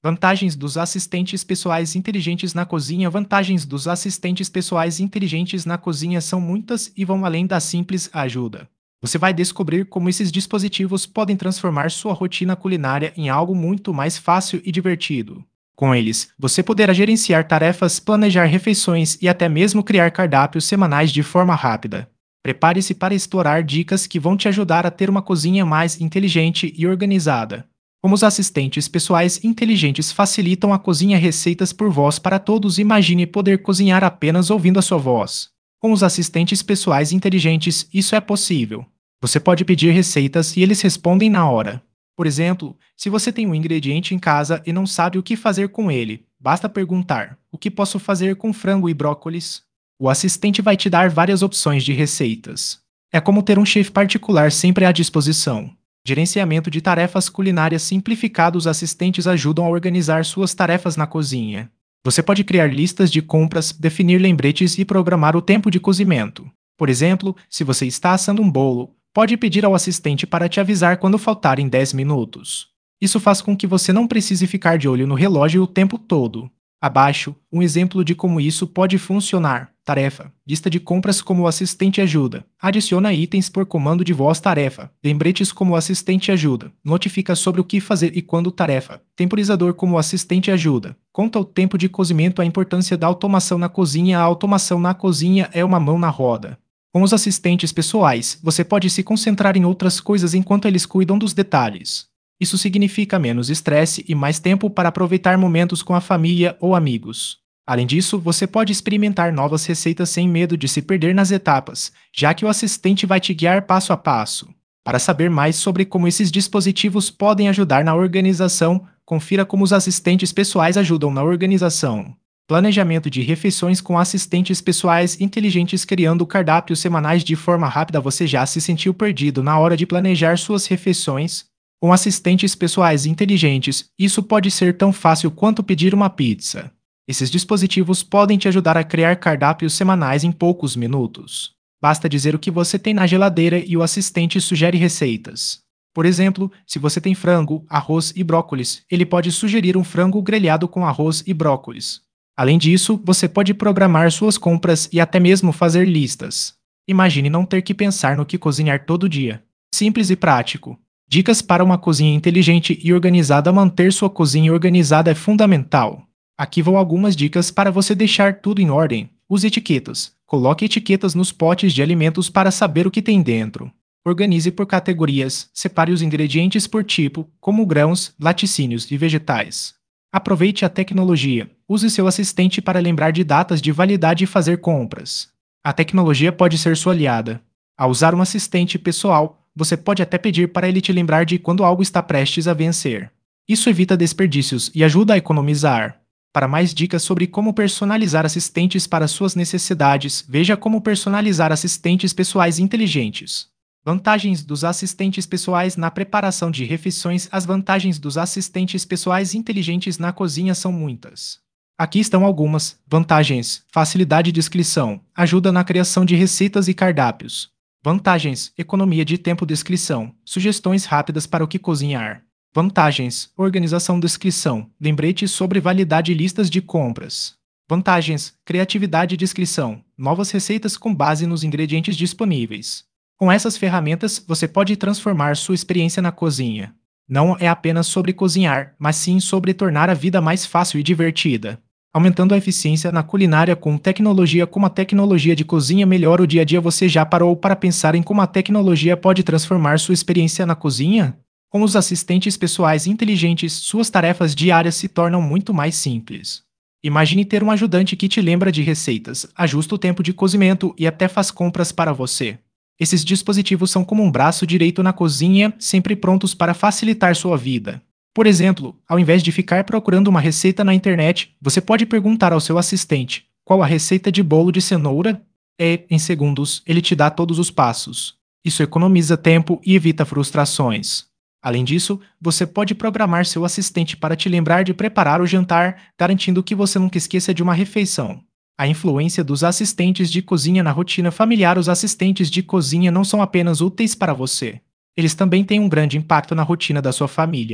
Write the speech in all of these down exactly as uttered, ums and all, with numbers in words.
Vantagens dos assistentes pessoais inteligentes na cozinha. Vantagens dos assistentes pessoais inteligentes na cozinha são muitas e vão além da simples ajuda. Você vai descobrir como esses dispositivos podem transformar sua rotina culinária em algo muito mais fácil e divertido. Com eles, você poderá gerenciar tarefas, planejar refeições e até mesmo criar cardápios semanais de forma rápida. Prepare-se para explorar dicas que vão te ajudar a ter uma cozinha mais inteligente e organizada. Como os assistentes pessoais inteligentes facilitam a cozinha receitas por voz para todos, imagine poder cozinhar apenas ouvindo a sua voz. Com os assistentes pessoais inteligentes, isso é possível. Você pode pedir receitas e eles respondem na hora. Por exemplo, se você tem um ingrediente em casa e não sabe o que fazer com ele, basta perguntar: o que posso fazer com frango e brócolis? O assistente vai te dar várias opções de receitas. É como ter um chefe particular sempre à disposição. Gerenciamento de tarefas culinárias simplificado. Os assistentes ajudam a organizar suas tarefas na cozinha. Você pode criar listas de compras, definir lembretes e programar o tempo de cozimento. Por exemplo, se você está assando um bolo, pode pedir ao assistente para te avisar quando faltarem dez minutos. Isso faz com que você não precise ficar de olho no relógio o tempo todo. Abaixo, um exemplo de como isso pode funcionar. Tarefa: lista de compras como o assistente ajuda. Adiciona itens por comando de voz. Tarefa: lembretes como o assistente ajuda. Notifica sobre o que fazer e quando. Tarefa: temporizador como o assistente ajuda. Conta o tempo de cozimento. A importância da automação na cozinha. A automação na cozinha é uma mão na roda. Com os assistentes pessoais, você pode se concentrar em outras coisas enquanto eles cuidam dos detalhes. Isso significa menos estresse e mais tempo para aproveitar momentos com a família ou amigos. Além disso, você pode experimentar novas receitas sem medo de se perder nas etapas, já que o assistente vai te guiar passo a passo. Para saber mais sobre como esses dispositivos podem ajudar na organização, confira como os assistentes pessoais ajudam na organização. Planejamento de refeições com assistentes pessoais inteligentes. Criando cardápios semanais de forma rápida. Você já se sentiu perdido na hora de planejar suas refeições? Com assistentes pessoais inteligentes, isso pode ser tão fácil quanto pedir uma pizza. Esses dispositivos podem te ajudar a criar cardápios semanais em poucos minutos. Basta dizer o que você tem na geladeira e o assistente sugere receitas. Por exemplo, se você tem frango, arroz e brócolis, ele pode sugerir um frango grelhado com arroz e brócolis. Além disso, você pode programar suas compras e até mesmo fazer listas. Imagine não ter que pensar no que cozinhar todo dia. Simples e prático. Dicas para uma cozinha inteligente e organizada. Manter sua cozinha organizada é fundamental. Aqui vão algumas dicas para você deixar tudo em ordem. Use etiquetas. Coloque etiquetas nos potes de alimentos para saber o que tem dentro. Organize por categorias. Separe os ingredientes por tipo, como grãos, laticínios e vegetais. Aproveite a tecnologia. Use seu assistente para lembrar de datas de validade e fazer compras. A tecnologia pode ser sua aliada. Ao usar um assistente pessoal, você pode até pedir para ele te lembrar de quando algo está prestes a vencer. Isso evita desperdícios e ajuda a economizar. Para mais dicas sobre como personalizar assistentes para suas necessidades, veja como personalizar assistentes pessoais inteligentes. Vantagens dos assistentes pessoais na preparação de refeições. As vantagens dos assistentes pessoais inteligentes na cozinha são muitas. Aqui estão algumas. Vantagens: facilidade de descrição, ajuda na criação de receitas e cardápios. Vantagens: economia de tempo. Descrição, sugestões rápidas para o que cozinhar. Vantagens: organização. Descrição, lembretes sobre validade e listas de compras. Vantagens: criatividade. Descrição, novas receitas com base nos ingredientes disponíveis. Com essas ferramentas, você pode transformar sua experiência na cozinha. Não é apenas sobre cozinhar, mas sim sobre tornar a vida mais fácil e divertida. Aumentando a eficiência na culinária com tecnologia. Como a tecnologia de cozinha melhora o dia a dia. Você já parou para pensar em como a tecnologia pode transformar sua experiência na cozinha? Com os assistentes pessoais inteligentes, suas tarefas diárias se tornam muito mais simples. Imagine ter um ajudante que te lembra de receitas, ajusta o tempo de cozimento e até faz compras para você. Esses dispositivos são como um braço direito na cozinha, sempre prontos para facilitar sua vida. Por exemplo, ao invés de ficar procurando uma receita na internet, você pode perguntar ao seu assistente: qual a receita de bolo de cenoura? E, em segundos, ele te dá todos os passos. Isso economiza tempo e evita frustrações. Além disso, você pode programar seu assistente para te lembrar de preparar o jantar, garantindo que você nunca esqueça de uma refeição. A influência dos assistentes de cozinha na rotina familiar. Os assistentes de cozinha não são apenas úteis para você. Eles também têm um grande impacto na rotina da sua família.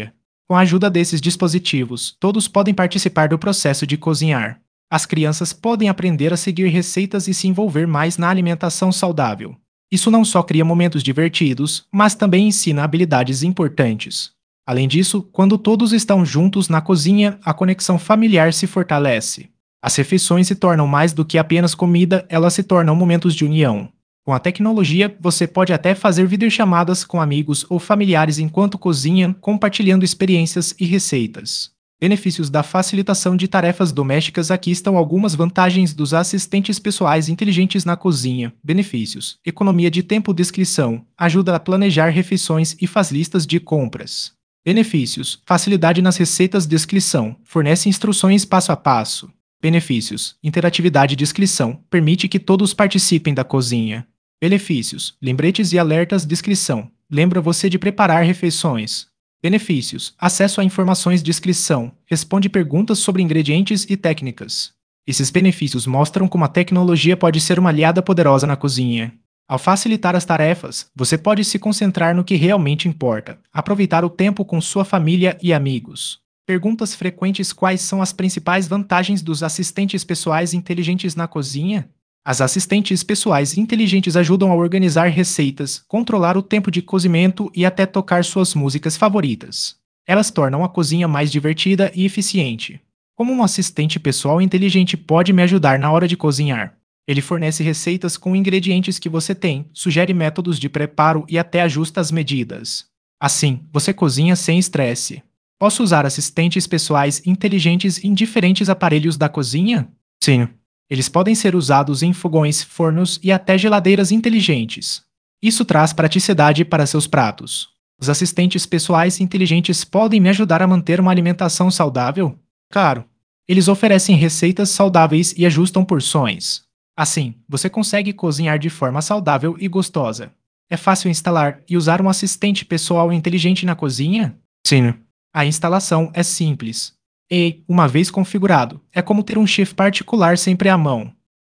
Com a ajuda desses dispositivos, todos podem participar do processo de cozinhar. As crianças podem aprender a seguir receitas e se envolver mais na alimentação saudável. Isso não só cria momentos divertidos, mas também ensina habilidades importantes. Além disso, quando todos estão juntos na cozinha, a conexão familiar se fortalece. As refeições se tornam mais do que apenas comida, elas se tornam momentos de união. Com a tecnologia, você pode até fazer videochamadas com amigos ou familiares enquanto cozinha, compartilhando experiências e receitas. Benefícios da facilitação de tarefas domésticas. Aqui estão algumas vantagens dos assistentes pessoais inteligentes na cozinha. Benefícios: economia de tempo. Descrição: ajuda a planejar refeições e faz listas de compras. Benefícios: facilidade nas receitas. Descrição: fornece instruções passo a passo. Benefícios: interatividade. Descrição: permite que todos participem da cozinha. Benefícios: lembretes e alertas. Descrição: lembra você de preparar refeições. Benefícios: acesso a informações. Descrição: responde perguntas sobre ingredientes e técnicas. Esses benefícios mostram como a tecnologia pode ser uma aliada poderosa na cozinha. Ao facilitar as tarefas, você pode se concentrar no que realmente importa, aproveitar o tempo com sua família e amigos. Perguntas frequentes: quais são as principais vantagens dos assistentes pessoais inteligentes na cozinha? As assistentes pessoais inteligentes ajudam a organizar receitas, controlar o tempo de cozimento e até tocar suas músicas favoritas. Elas tornam a cozinha mais divertida e eficiente. Como um assistente pessoal inteligente pode me ajudar na hora de cozinhar? Ele fornece receitas com ingredientes que você tem, sugere métodos de preparo e até ajusta as medidas. Assim, você cozinha sem estresse. Posso usar assistentes pessoais inteligentes em diferentes aparelhos da cozinha? Sim. Eles podem ser usados em fogões, fornos e até geladeiras inteligentes. Isso traz praticidade para seus pratos. Os assistentes pessoais inteligentes podem me ajudar a manter uma alimentação saudável? Claro. Eles oferecem receitas saudáveis e ajustam porções. Assim, você consegue cozinhar de forma saudável e gostosa. É fácil instalar e usar um assistente pessoal inteligente na cozinha? Sim. A instalação é simples. E, uma vez configurado, é como ter um chefe particular sempre à mão.